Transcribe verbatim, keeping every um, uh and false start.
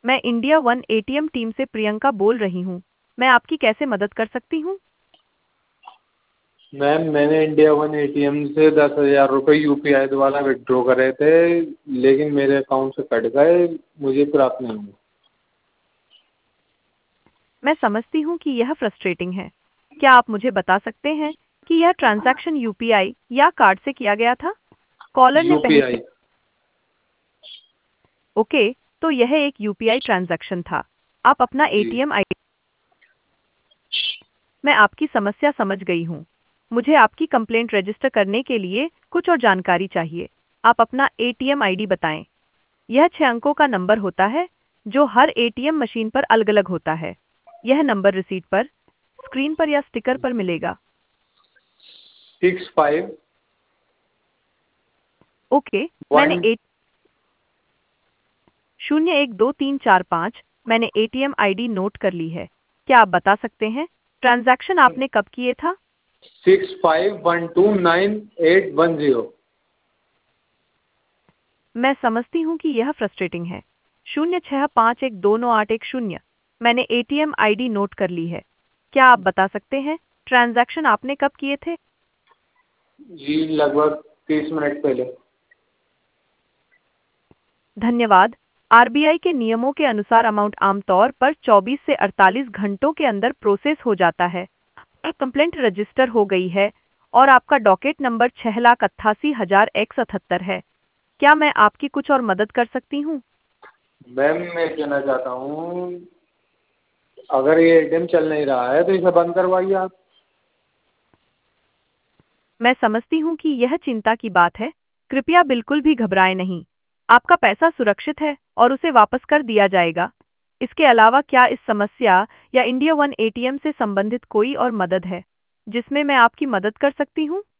मैं India one ATM team से प्रियंका बोल रही हूँ। मैं आपकी कैसे मदद कर सकती हूँ? मैम मैंने इंडिया वन एटीएम से दस हज़ार रुपये यूपीआई द्वारा विड्रॉ करे थे, लेकिन मेरे अकाउंट से कट गए, मुझे प्राप्त नहीं हुए। मैं समझती हूँ कि यह फ्रस्ट्रेटिंग है। क्या आप मुझे बता सकते हैं कि यह ट्रांजैक्शन यूपीआई या कार्ड से किया गया था? कॉलर ने पहले यूपीआई। ओके, तो यह एक यूपीआई ट्रांजैक्शन था। आप अपना जी। एटीएम आई मैं आपकी समस्या समझ गई हूँ। मुझे आपकी कंप्लेंट रजिस्टर करने के लिए कुछ और जानकारी चाहिए। आप अपना एटीएम आईडी बताएं। यह छह अंकों का नंबर होता है जो हर एटीएम मशीन पर अलग-अलग होता है। यह नंबर रिसीट पर, स्क्रीन पर या स्टिकर पर मिलेगा। सिक्स फाइव ओके, मैंने वन एट शून्य एक दो तीन चार पाँच मैंने एटीएम आईडी नोट कर ली है। क्या आप बता सकते हैं ट्रांजैक्शन आपने कब किए था? Six five one two nine eight one zero. मैं समझती हूँ कि यह फ्रस्ट्रेटिंग है। शून्य छः पाँच एक दो नौ आठ एक शून्य मैंने एटीएम आईडी नोट कर ली है। क्या आप बता सकते हैं ट्रांजैक्शन आपने कब किए थे? जी, लगभग तीस मिनट पहले। धन्यवाद। आरबीआई के नियमों के अनुसार अमाउंट आमतौर पर चौबीस से अड़तालीस घंटों के अंदर प्रोसेस हो जाता है। एक कंप्लेंट रजिस्टर हो गई है और आपका डॉकेट नंबर छह लाख अट्ठासी हजार एक सौ सतहत्तर है। क्या मैं आपकी कुछ और मदद कर सकती हूँ? मैम मैं कहना चाहता हूँ, अगर ये एटीएम चल नहीं रहा है तो इसे बंद करवाइए आप। मैं समझती हूँ कि यह चिंता की बात है। कृपया बिल्कुल भी घबराएं नहीं। आपका पैसा सुरक्षित है और उसे वापस कर दिया जाएगा। इसके अलावा क्या इस समस्या या इंडिया वन एटीएम से संबंधित कोई और मदद है जिसमें मैं आपकी मदद कर सकती हूँ?